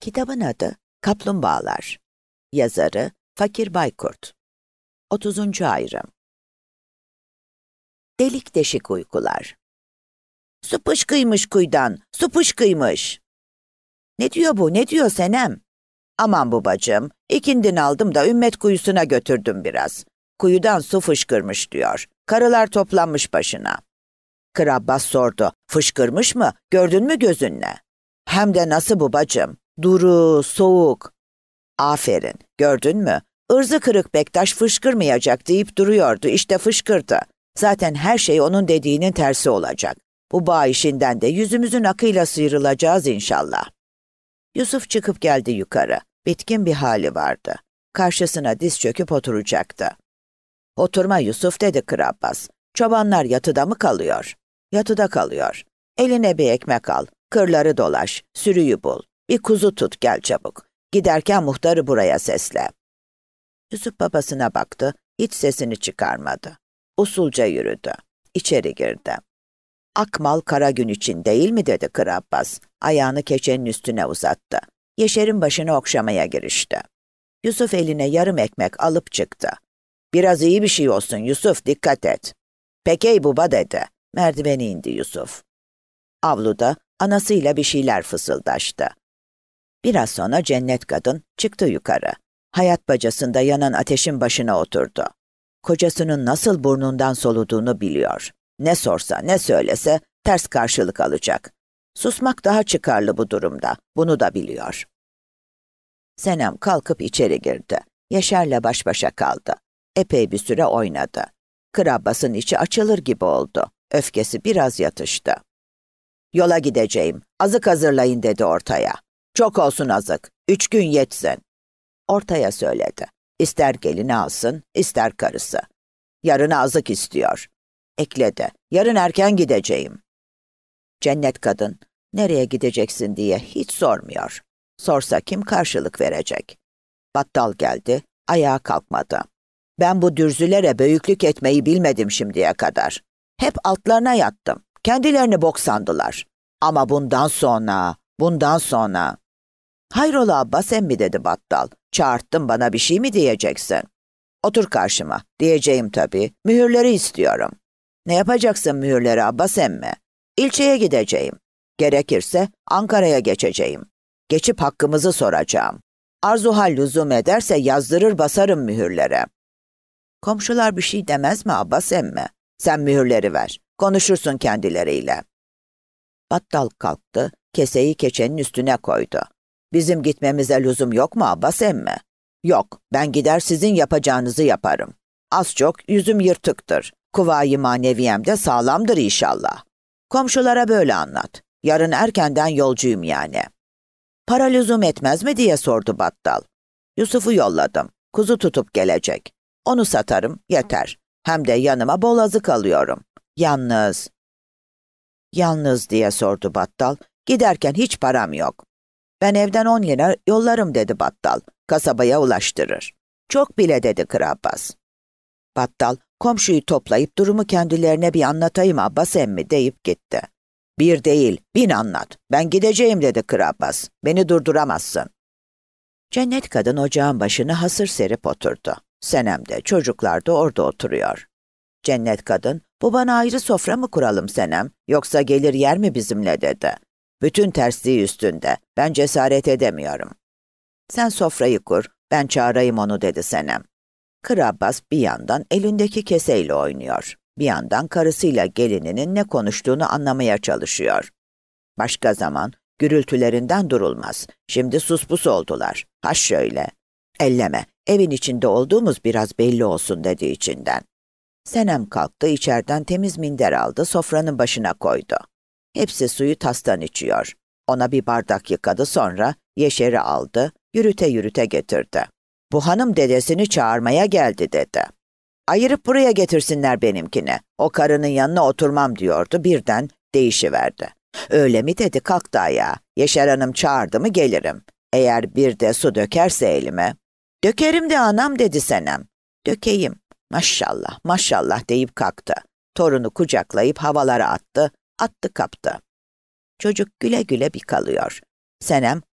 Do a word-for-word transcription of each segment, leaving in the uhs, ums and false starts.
Kitabın adı Kaplumbağalar. Yazarı Fakir Baykurt. otuzuncu ayrım. Delik deşik uykular. Su pışkıymış kuyudan, su pışkıymış. Ne diyor bu, ne diyor Senem? Aman babacığım, ikindin aldım da ümmet kuyusuna götürdüm biraz. Kuyudan su fışkırmış diyor. Karılar toplanmış başına. Kır Abbas sordu, fışkırmış mı, gördün mü gözünle? Hem de nasıl babacığım, duru, soğuk. Aferin, gördün mü? Irzı kırık Bektaş fışkırmayacak deyip duruyordu, işte fışkırdı. Zaten her şey onun dediğinin tersi olacak. Bu bağ işinden de yüzümüzün akıyla sıyrılacağız inşallah. Yusuf çıkıp geldi yukarı. Bitkin bir hali vardı. Karşısına diz çöküp oturacaktı. Oturma Yusuf dedi Kır Abbas. Çobanlar yatıda mı kalıyor? Yatıda kalıyor. Eline bir ekmek al, kırları dolaş, sürüyü bul. Bir kuzu tut gel çabuk. Giderken muhtarı buraya sesle. Yusuf babasına baktı, hiç sesini çıkarmadı. Usulca yürüdü. İçeri girdi. Akmal kara gün için değil mi dedi Kır Abbas. Ayağını keçenin üstüne uzattı. Yeşer'in başını okşamaya girişti. Yusuf eline yarım ekmek alıp çıktı. Biraz iyi bir şey olsun Yusuf, dikkat et. Peki baba dedi. Merdiveni indi Yusuf. Avluda anasıyla bir şeyler fısıldaştı. Biraz sonra Cennet kadın çıktı yukarı. Hayat bacasında yanan ateşin başına oturdu. Kocasının nasıl burnundan soluduğunu biliyor. Ne sorsa ne söylese ters karşılık alacak. Susmak daha çıkarlı bu durumda, bunu da biliyor. Senem kalkıp içeri girdi. Yaşar'la baş başa kaldı. Epey bir süre oynadı. Kır Abbas'ın içi açılır gibi oldu. Öfkesi biraz yatıştı. Yola gideceğim, azık hazırlayın dedi ortaya. Çok olsun azık, üç gün yetsin. Ortaya söyledi. İster gelini alsın, ister karısı. Yarın azık istiyor. Ekledi. Yarın erken gideceğim. Cennet kadın, nereye gideceksin diye hiç sormuyor. Sorsa kim karşılık verecek? Battal geldi, ayağa kalkmadı. Ben bu dürzülere büyüklük etmeyi bilmedim şimdiye kadar. Hep altlarına yattım. Kendilerini bok sandılar. Ama bundan sonra, bundan sonra... Hayrola Abbas emmi dedi Battal. Çağırttın bana bir şey mi diyeceksin? Otur karşıma. Diyeceğim tabii. Mühürleri istiyorum. Ne yapacaksın mühürleri Abbas emmi? İlçeye gideceğim. Gerekirse Ankara'ya geçeceğim. Geçip hakkımızı soracağım. Arzuhal lüzum ederse yazdırır basarım mühürlere. Komşular bir şey demez mi Abbas emmi? Sen mühürleri ver. Konuşursun kendileriyle. Battal kalktı, keseyi keçenin üstüne koydu. Bizim gitmemize lüzum yok mu Abbas emmi? Yok, ben gider sizin yapacağınızı yaparım. Az çok yüzüm yırtıktır. Kuvayi maneviyem de sağlamdır inşallah. Komşulara böyle anlat. Yarın erkenden yolcuyum yani. Para lüzum etmez mi diye sordu Battal. Yusuf'u yolladım. Kuzu tutup gelecek. Onu satarım, yeter. Hem de yanıma bol azık alıyorum. Yalnız... Yalnız diye sordu Battal. Giderken hiç param yok. Ben evden on lira yollarım dedi Battal. Kasabaya ulaştırır. Çok bile dedi Kır Abbas. Battal, komşuyu toplayıp durumu kendilerine bir anlatayım Abbas emmi deyip gitti. Bir değil, bin anlat. Ben gideceğim dedi Kır Abbas. Beni durduramazsın. Cennet kadın ocağın başına hasır serip oturdu. Senem de çocuklar da orada oturuyor. Cennet kadın, bu bana ayrı sofra mı kuralım Senem, yoksa gelir yer mi bizimle dedi. Bütün tersliği üstünde, ben cesaret edemiyorum. Sen sofrayı kur, ben çağırayım onu dedi Senem. Kır Abbas bir yandan elindeki keseyle oynuyor. Bir yandan karısıyla gelininin ne konuştuğunu anlamaya çalışıyor. Başka zaman gürültülerinden durulmaz. Şimdi suspus oldular. Ha şöyle. Elleme, evin içinde olduğumuz biraz belli olsun dedi içinden. Senem kalktı, içeriden temiz minder aldı, sofranın başına koydu. Hepsi suyu tastan içiyor. Ona bir bardak yıkadı, sonra Yeşer'i aldı, yürüte yürüte getirdi. Bu hanım dedesini çağırmaya geldi dedi. Ayırıp buraya getirsinler benimkine. O karının yanına oturmam diyordu, birden değişiverdi. Öyle mi dedi, kalktı ayağa. Yeşer hanım çağırdı mı gelirim. Eğer bir de su dökerse elime. Dökerim de anam dedi Senem. Dökeyim. Maşallah maşallah deyip kalktı. Torunu kucaklayıp havalara attı, attı kaptı. Çocuk güle güle bir kalıyor. Senem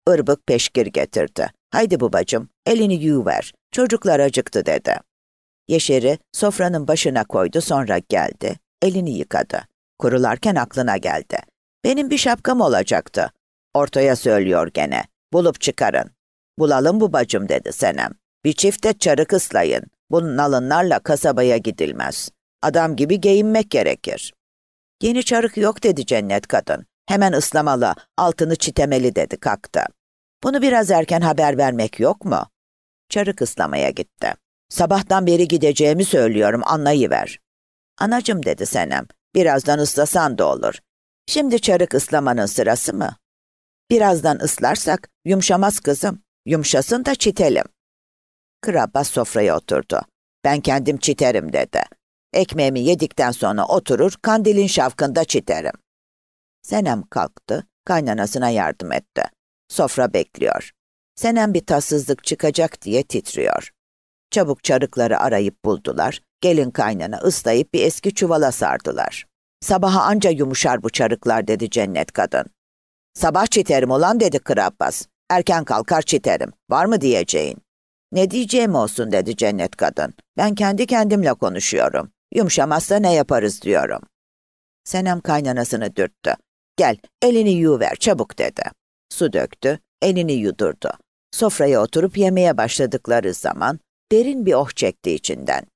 ırbık peşkir getirdi. Haydi babacığım, elini yuyuver, çocuklar acıktı dedi. Yeşer'i sofranın başına koydu, sonra geldi, elini yıkadı. Kurularken aklına geldi. Benim bir şapkam olacaktı. Ortaya söylüyor gene. Bulup çıkarın. Bulalım babacığım dedi Senem. Bir çifte çarık ıslayın. Bunun alınlarla kasabaya gidilmez. Adam gibi giyinmek gerekir. Yeni çarık yok dedi Cennet kadın. Hemen ıslamalı, altını çitemeli dedi, kalktı. Bunu biraz erken haber vermek yok mu? Çarık ıslamaya gitti. Sabahtan beri gideceğimi söylüyorum, anlayıver. Anacım dedi Senem, birazdan ıslasan da olur. Şimdi çarık ıslamanın sırası mı? Birazdan ıslarsak yumuşamaz kızım. Yumuşasın da çitelim. Kır Abbas sofraya oturdu. Ben kendim çiterim dedi. Ekmeğimi yedikten sonra oturur, kandilin şavkında çiterim. Senem kalktı, kaynanasına yardım etti. Sofra bekliyor. Senem bir tatsızlık çıkacak diye titriyor. Çabuk çarıkları arayıp buldular. Gelin kaynana ıslayıp bir eski çuvala sardılar. Sabaha anca yumuşar bu çarıklar dedi Cennet kadın. Sabah çiterim ulan dedi Kır Abbas. Erken kalkar çiterim. Var mı diyeceğin? Ne diyeceğim olsun dedi Cennet kadın. Ben kendi kendimle konuşuyorum. Yumuşamazsa ne yaparız diyorum. Senem kaynanasını dürttü. Gel elini yuyuver çabuk dedi. Su döktü, elini yudurdu. Sofraya oturup yemeye başladıkları zaman derin bir oh çekti içinden.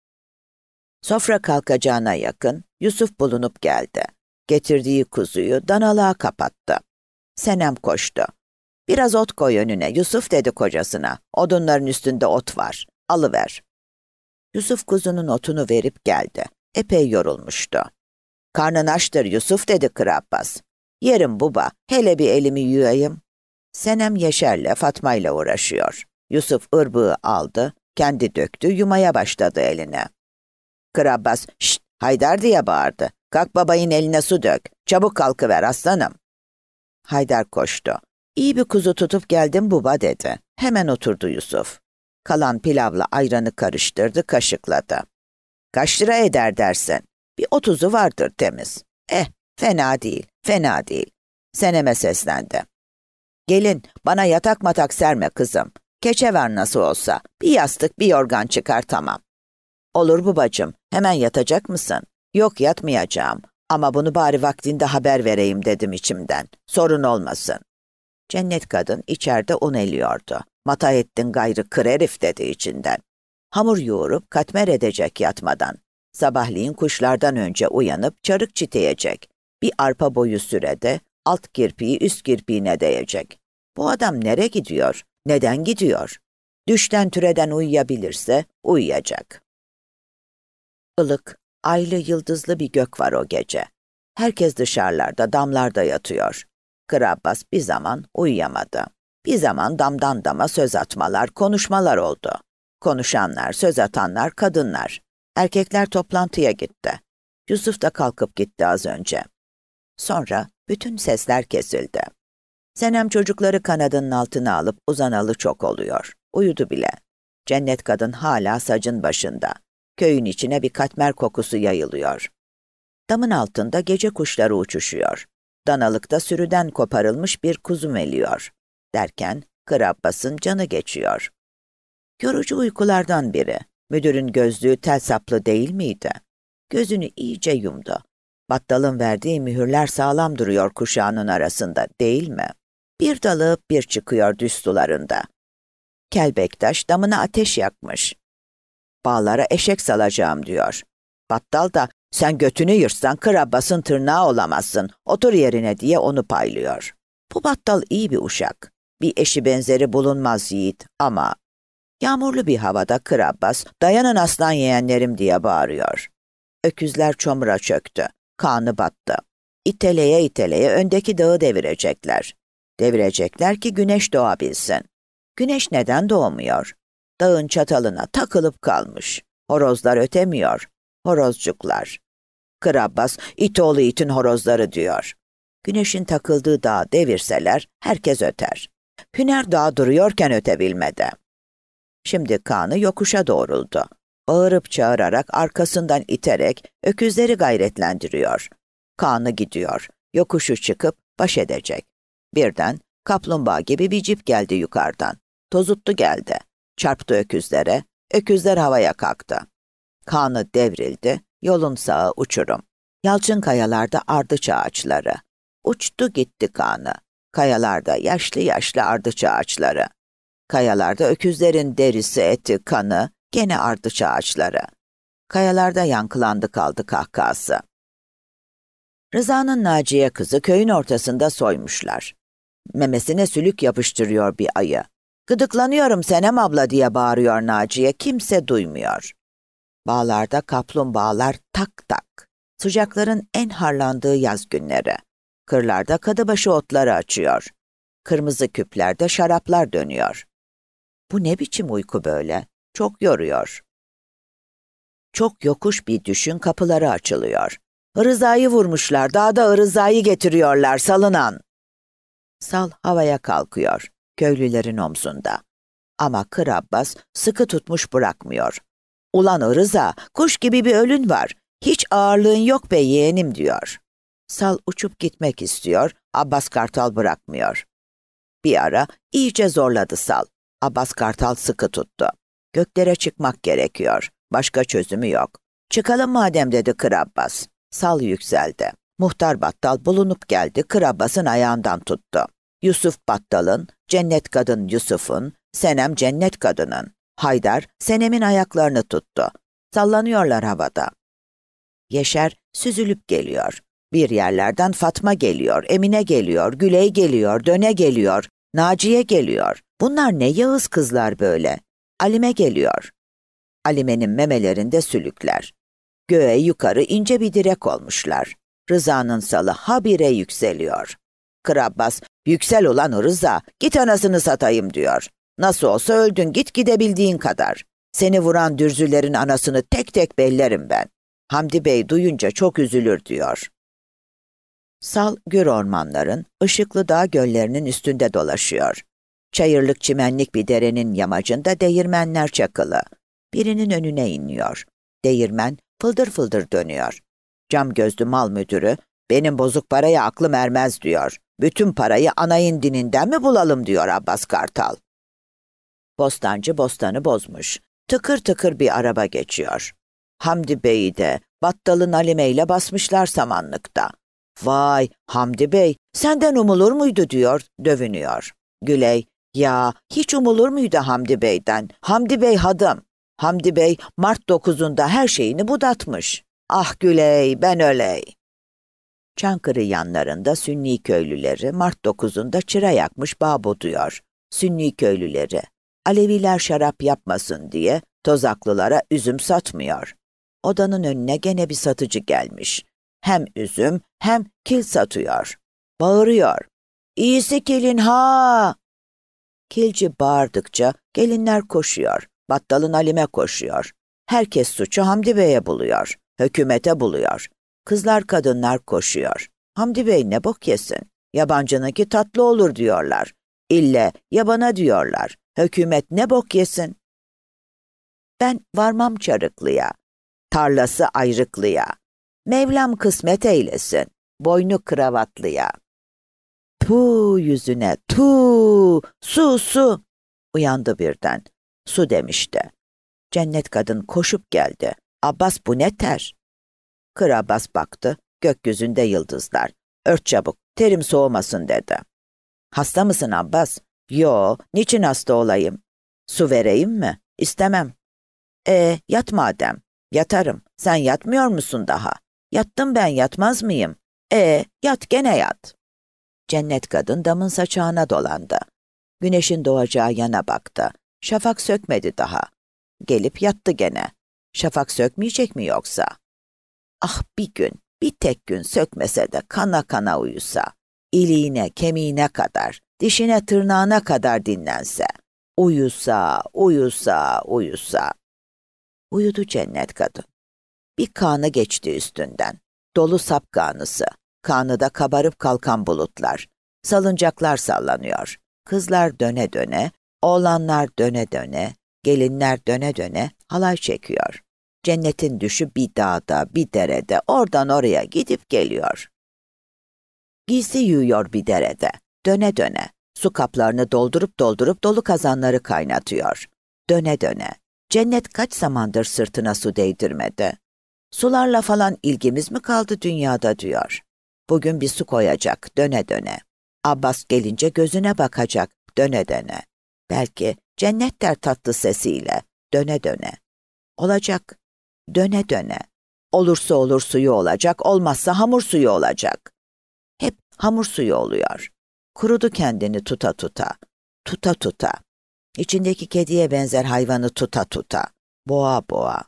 Sofra kalkacağına yakın Yusuf bulunup geldi. Getirdiği kuzuyu danalığa kapattı. Senem koştu. Biraz ot koy önüne Yusuf dedi kocasına. Odunların üstünde ot var. Alıver. Yusuf kuzunun otunu verip geldi. Epey yorulmuştu. Karnın açtır Yusuf dedi Kır Abbas. Yerim baba, hele bir elimi yuyayım. Senem Yeşer'le Fatma'yla uğraşıyor. Yusuf ırbığı aldı, kendi döktü, yumaya başladı eline. Kır Abbas, şşt Haydar diye bağırdı. Kalk babayın eline su dök, çabuk kalkıver aslanım. Haydar koştu. İyi bir kuzu tutup geldim baba dedi. Hemen oturdu Yusuf. Kalan pilavla ayranı karıştırdı, kaşıkladı. Kaç lira eder dersin? Bir otuzu vardır temiz. Eh, fena değil, fena değil. Senem'e seslendi. Gelin, bana yatak matak serme kızım. Keçe ver nasıl olsa. Bir yastık, bir yorgan çıkar tamam. Olur babacığım, hemen yatacak mısın? Yok yatmayacağım. Ama bunu bari vaktinde haber vereyim dedim içimden. Sorun olmasın. Cennet kadın içeride un eliyordu. Mata ettin gayrı kır herif dedi içinden. Hamur yoğurup katmer edecek yatmadan. Sabahleyin kuşlardan önce uyanıp çarık çiteyecek. Bir arpa boyu sürede alt kirpiği üst kirpiğine değecek. Bu adam nereye gidiyor? Neden gidiyor? Düşten türeden uyuyabilirse uyuyacak. Ilık, aylı yıldızlı bir gök var o gece. Herkes dışarılarda, damlarda yatıyor. Kır Abbas bir zaman uyuyamadı. Bir zaman damdan dama söz atmalar, konuşmalar oldu. Konuşanlar, söz atanlar kadınlar. Erkekler toplantıya gitti. Yusuf da kalkıp gitti az önce. Sonra bütün sesler kesildi. Senem çocukları kanadının altına alıp uzanalı çok oluyor. Uyudu bile. Cennet kadın hala sacın başında. Köyün içine bir katmer kokusu yayılıyor. Damın altında gece kuşları uçuşuyor. Danalıkta sürüden koparılmış bir kuzu meliyor. Derken Kır Abbas'ın canı geçiyor. Yorucu uykulardan biri. Müdürün gözlüğü tel saplı değil miydi? Gözünü iyice yumdu. Battalın verdiği mühürler sağlam duruyor kuşağının arasında, değil mi? Bir dalıp bir çıkıyor düz sularında. Kelbektaş damına ateş yakmış. Bağlara eşek salacağım diyor. Battal da sen götünü yırtsan Kır Abbas'ın tırnağı olamazsın, otur yerine diye onu paylıyor. Bu battal iyi bir uşak. Bir eşi benzeri bulunmaz yiğit ama... Yağmurlu bir havada Kır Abbas, dayanın aslan yeğenlerim diye bağırıyor. Öküzler çomura çöktü. Kanı battı. İteleye iteleye öndeki dağı devirecekler. Devirecekler ki güneş doğabilsin. Güneş neden doğmuyor? Dağın çatalına takılıp kalmış. Horozlar ötemiyor. Horozcuklar. Kır Abbas, it oğlu itin horozları diyor. Güneşin takıldığı dağı devirseler herkes öter. Hüner dağı duruyorken ötebilmedi. Şimdi kanı yokuşa doğruldu. Bağırıp çağırarak arkasından iterek öküzleri gayretlendiriyor. Kanı gidiyor. Yokuşu çıkıp baş edecek. Birden Kaplumbağa gibi bir cip geldi yukarıdan. Tozuttu geldi. Çarptı öküzlere. Öküzler havaya kalktı. Kağnı devrildi. Yolun sağı uçurum. Yalçın kayalarda ardıç ağaçları. Uçtu gitti Kağnı. Kayalarda yaşlı yaşlı ardıç ağaçları. Kayalarda öküzlerin derisi, eti, kanı, gene ardıç ağaçları. Kayalarda yankılandı kaldı kahkahası. Rıza'nın Naciye kızı köyün ortasında soymuşlar. Memesine sülük yapıştırıyor bir ayı. Gıdıklanıyorum Senem abla diye bağırıyor Naciye, kimse duymuyor. Bağlarda kaplumbağalar tak tak. Sıcakların en harlandığı yaz günleri. Kırlarda kadıbaşı otları açıyor. Kırmızı küplerde şaraplar dönüyor. Bu ne biçim uyku böyle? Çok yoruyor. Çok yokuş bir düşün kapıları açılıyor. Rıza'yı vurmuşlar, dağda Rıza'yı getiriyorlar, salınan. Sal havaya kalkıyor, köylülerin omzunda. Ama Kır Abbas sıkı tutmuş bırakmıyor. Ulan Rıza, kuş gibi bir ölün var. Hiç ağırlığın yok be yeğenim diyor. Sal uçup gitmek istiyor, Abbas Kartal bırakmıyor. Bir ara iyice zorladı Sal. Abbas Kartal sıkı tuttu. Göklere çıkmak gerekiyor. Başka çözümü yok. Çıkalım madem dedi Kır Abbas. Sal yükseldi. Muhtar Battal bulunup geldi, Kır Abbas'ın ayağından tuttu. Yusuf Battal'ın, cennet kadın Yusuf'un, Senem cennet kadının. Haydar, Senem'in ayaklarını tuttu. Sallanıyorlar havada. Yeşer süzülüp geliyor. Bir yerlerden Fatma geliyor, Emine geliyor, Güley geliyor, Döne geliyor, Naciye geliyor. Bunlar ne yağız kızlar böyle. Alime geliyor. Alime'nin memelerinde sülükler. Göğe yukarı ince bir direk olmuşlar. Rıza'nın salı habire yükseliyor. Kır Abbas, yüksel ulan Rıza, git anasını satayım diyor. Nasıl olsa öldün, git gidebildiğin kadar. Seni vuran dürzülerin anasını tek tek bellerim ben. Hamdi Bey duyunca çok üzülür diyor. Sal gür ormanların, ışıklı dağ göllerinin üstünde dolaşıyor. Çayırlık çimenlik bir derenin yamacında değirmenler çakılı. Birinin önüne iniyor. Değirmen fıldır fıldır dönüyor. Cam gözlü mal müdürü, benim bozuk paraya aklım ermez diyor. Bütün parayı anayın dininden mi bulalım diyor Abbas Kartal. Bostancı bostanı bozmuş. Tıkır tıkır bir araba geçiyor. Hamdi Bey'i de Battal'ın Alime ile basmışlar samanlıkta. Vay Hamdi Bey, senden umulur muydu diyor, dövünüyor. Güley, ya hiç umulur muydu Hamdi Bey'den? Hamdi Bey hadım. Hamdi Bey Mart dokuzunda her şeyini budatmış. Ah Güley, ben öley. Çankırı yanlarında Sünni köylüleri Mart dokuzunda çıra yakmış bağ buduyor. Sünni köylüleri, Aleviler şarap yapmasın diye tozaklılara üzüm satmıyor. Odanın önüne gene bir satıcı gelmiş. Hem üzüm hem kil satıyor. Bağırıyor. İyisi kilin ha! Kilci bağırdıkça gelinler koşuyor. Battalın Alime koşuyor. Herkes suçu Hamdi Bey'e buluyor. Hükümete buluyor. Kızlar kadınlar koşuyor. Hamdi Bey ne bok yesin? Yabancınınki tatlı olur diyorlar. İlle yabana diyorlar. Hükümet ne bok yesin? Ben varmam Çarıklı'ya. Tarlası ayrıklıya. Mevlam kısmet eylesin. Boynu kravatlıya. Tu yüzüne tu, su su. Uyandı birden. Su demişti. Cennet kadın koşup geldi. Abbas bu ne ter? Kır Abbas baktı. Gökyüzünde yıldızlar. Ört çabuk, terim soğumasın dedi. Hasta mısın Abbas? Yo, niçin hasta olayım? Su vereyim mi? İstemem. E, yat madem. Yatarım. Sen yatmıyor musun daha? Yattım ben, yatmaz mıyım? E, yat gene yat. Cennet kadın damın saçağına dolandı. Güneşin doğacağı yana baktı. Şafak sökmedi daha. Gelip yattı gene. Şafak sökmeyecek mi yoksa? Ah bir gün, bir tek gün sökmese de kana kana uyusa. İliğine, kemiğine kadar, dişine tırnağına kadar dinlense. Uyusa, uyusa, uyusa. Uyudu cennet kadın. Bir kanı geçti üstünden. Dolu sap kanısı. Kanıda kabarıp kalkan bulutlar. Salıncaklar sallanıyor. Kızlar döne döne, oğlanlar döne döne, gelinler döne döne halay çekiyor. Cennetin düşü bir dağda, bir derede, oradan oraya gidip geliyor. Giysi yuyuyor bir derede, döne döne. Su kaplarını doldurup doldurup dolu kazanları kaynatıyor. Döne döne. Cennet kaç zamandır sırtına su değdirmedi. Sularla falan ilgimiz mi kaldı dünyada diyor. Bugün bir su koyacak döne döne. Abbas gelince gözüne bakacak döne döne. Belki cennet der tatlı sesiyle döne döne. Olacak döne döne. Olursa olur suyu olacak, olmazsa hamur suyu olacak. Hep hamur suyu oluyor. Kurudu kendini tuta tuta, tuta tuta. İçindeki kediye benzer hayvanı tuta tuta, boğa boğa.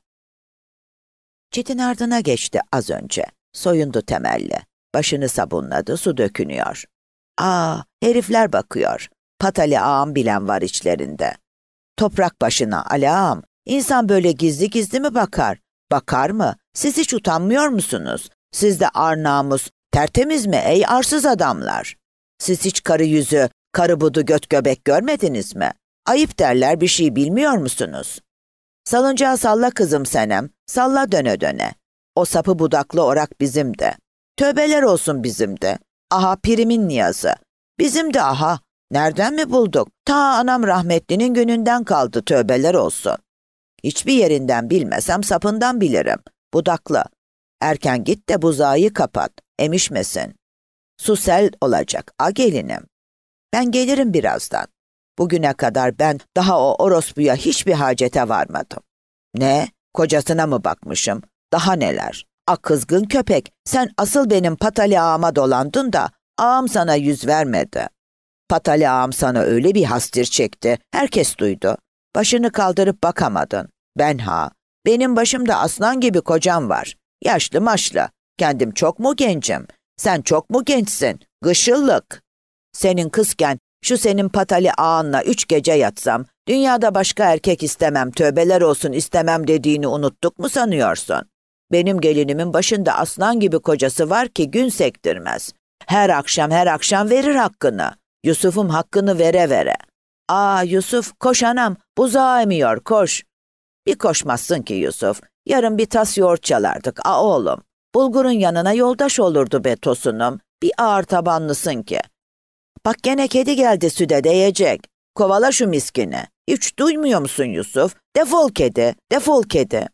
Çitin ardına geçti az önce. Soyundu temelli. Başını sabunladı, su dökünüyor. Aa, herifler bakıyor. Patali ağam bilen var içlerinde. Toprak başına Ali ağam. İnsan böyle gizli gizli mi bakar? Bakar mı? Siz hiç utanmıyor musunuz? Siz de ar namus, tertemiz mi ey arsız adamlar? Siz hiç karı yüzü, karı budu göt göbek görmediniz mi? Ayıp derler, bir şey bilmiyor musunuz? Salıncağı salla kızım Senem, salla döne döne. O sapı budaklı orak bizim de. Tövbeler olsun bizim de. Aha pirimin niyazı. Bizim de aha. Nereden mi bulduk? Ta anam rahmetlinin gününden kaldı, tövbeler olsun. Hiçbir yerinden bilmesem sapından bilirim. Budaklı. Erken git de buzağı kapat, emişmesin. Su sel olacak, a gelinim. Ben gelirim birazdan. Bugüne kadar ben daha o orospuya hiçbir hacete varmadım. Ne? Kocasına mı bakmışım? Daha neler? A kızgın köpek, sen asıl benim Patali ağama dolandın da ağam sana yüz vermedi. Patali ağam sana öyle bir hastir çekti, herkes duydu. Başını kaldırıp bakamadın. Ben ha, benim başımda aslan gibi kocam var. Yaşlı maşlı, kendim çok mu gencim? Sen çok mu gençsin? Gışıllık. Senin kızken şu senin Patali ağanla üç gece yatsam, dünyada başka erkek istemem, tövbeler olsun istemem dediğini unuttuk mu sanıyorsun? Benim gelinimin başında aslan gibi kocası var ki gün sektirmez. Her akşam her akşam verir hakkını. Yusuf'um hakkını vere vere. Aa Yusuf, koş anam, buzağı emiyor, koş. Bir koşmazsın ki Yusuf, yarın bir tas yoğurt çalardık, a oğlum. Bulgurun yanına yoldaş olurdu be tosunum, bir ağır tabanlısın ki. Bak gene kedi geldi süde değecek. Kovala şu miskini. Hiç duymuyor musun Yusuf? Defol kedi, defol kedi.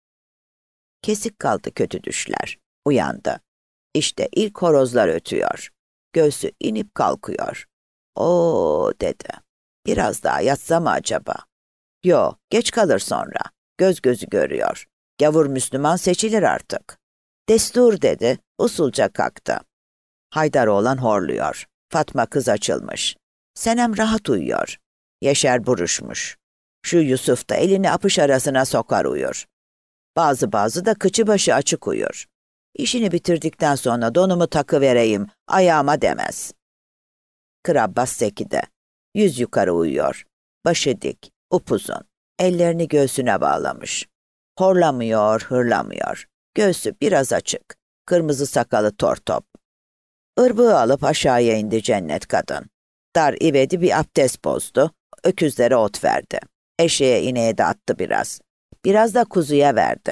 Kesik kaldı kötü düşler. Uyandı. İşte ilk horozlar ötüyor. Göğsü inip kalkıyor. Oo dedi. Biraz daha yatsa mı acaba? Yo, geç kalır sonra. Göz gözü görüyor. Gavur Müslüman seçilir artık. Destur dedi, usulca kalktı. Haydaroğlan horluyor. Fatma kız açılmış. Senem rahat uyuyor. Yeşer buruşmuş. Şu Yusuf da elini apış arasına sokar uyur. Bazı bazı da kıçı başı açık uyur. İşini bitirdikten sonra donumu takıvereyim, ayağıma demez. Kırabbas sekide. Yüz yukarı uyuyor. Başı dik, upuzun. Ellerini göğsüne bağlamış. Horlamıyor, hırlamıyor. Göğsü biraz açık. Kırmızı sakalı tortop. Irbuğu alıp aşağıya indi cennet kadın. Dar ivedi bir abdest bozdu. Öküzlere ot verdi. Eşeğe ineğe de attı biraz. Biraz da kuzuya verdi.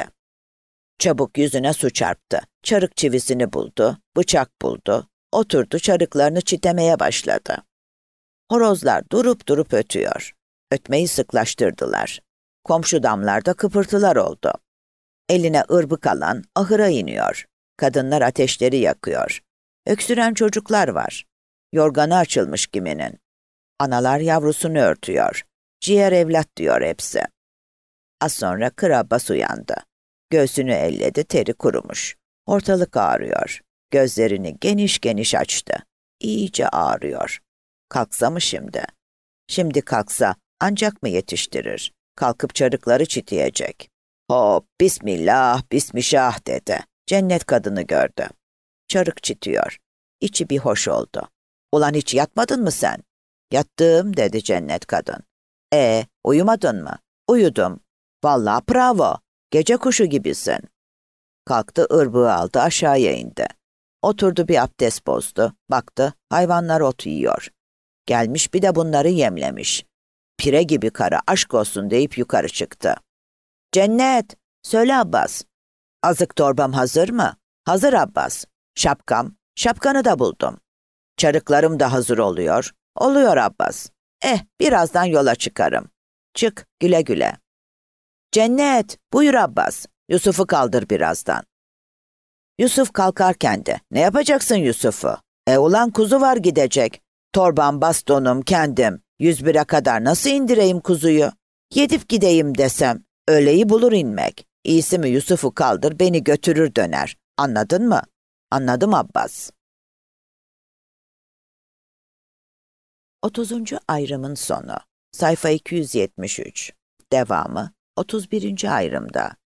Çabuk yüzüne su çarptı. Çarık çivisini buldu. Bıçak buldu. Oturdu çarıklarını çitemeye başladı. Horozlar durup durup ötüyor. Ötmeyi sıklaştırdılar. Komşu damlarda kıpırtılar oldu. Eline ırbık alan ahıra iniyor. Kadınlar ateşleri yakıyor. Öksüren çocuklar var. Yorganı açılmış kiminin. Analar yavrusunu örtüyor. Ciğer evlat diyor hepsi. Az sonra Kırabbas uyandı. Göğsünü elledi, teri kurumuş. Ortalık ağrıyor. Gözlerini geniş geniş açtı. İyice ağrıyor. Kalksa mı şimdi? Şimdi kalksa ancak mı yetiştirir? Kalkıp çarıkları çitiyecek. Hop, bismillah, bismişah dedi. Cennet kadını gördü. Çarık çitiyor. İçi bir hoş oldu. Ulan hiç yatmadın mı sen? Yattım dedi cennet kadın. E, uyumadın mı? Uyudum. Vallahi bravo. Gece kuşu gibisin. Kalktı ırbığı aldı aşağıya indi. Oturdu bir abdest bozdu. Baktı hayvanlar ot yiyor. Gelmiş bir de bunları yemlemiş. Pire gibi karı aşk olsun deyip yukarı çıktı. Cennet, söyle Abbas. Azık torbam hazır mı? Hazır Abbas. Şapkam, şapkanı da buldum. Çarıklarım da hazır oluyor. Oluyor Abbas. Eh, birazdan yola çıkarım. Çık, güle güle. Cennet, buyur Abbas. Yusuf'u kaldır birazdan. Yusuf kalkarken de, ne yapacaksın Yusuf'u? E ulan kuzu var gidecek. Torbam, bastonum, kendim. Yüz bire kadar nasıl indireyim kuzuyu? Yedip gideyim desem, öğleyi bulur inmek. İyisi mi Yusuf'u kaldır, beni götürür döner. Anladın mı? Anladım Abbas. Otuzuncu ayrımın sonu. Sayfa iki yüz yetmiş üç. Devamı otuz birinci ayrımda.